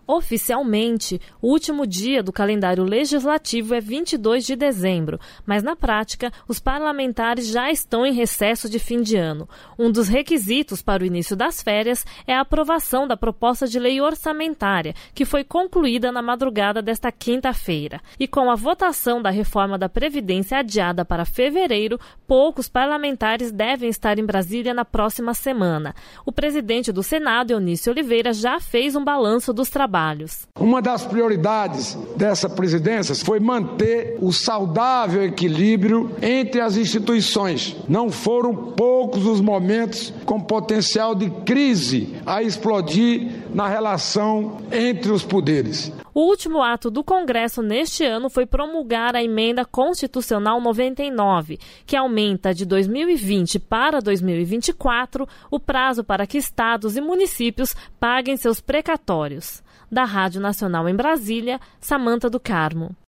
Oficialmente, o último dia do calendário legislativo é 22 de dezembro, mas na prática, os parlamentares já estão em recesso de fim de ano. Um dos requisitos para o início das férias é a aprovação da proposta de lei orçamentária, que foi concluída na madrugada desta quinta-feira. E com a votação da reforma da Previdência adiada para fevereiro, poucos parlamentares devem estar em Brasília na próxima semana. O presidente do Senado, Eunício Oliveira, já fez um balanço dos trabalhos. Uma das prioridades dessa presidência foi manter o saudável equilíbrio entre as instituições. Não foram poucos os momentos com potencial de crise a explodir na relação entre os poderes. O último ato do Congresso neste ano foi promulgar a Emenda Constitucional 99, que aumenta de 2020 para 2024 o prazo para que estados e municípios paguem seus precatórios. Da Rádio Nacional em Brasília, Samanta do Carmo.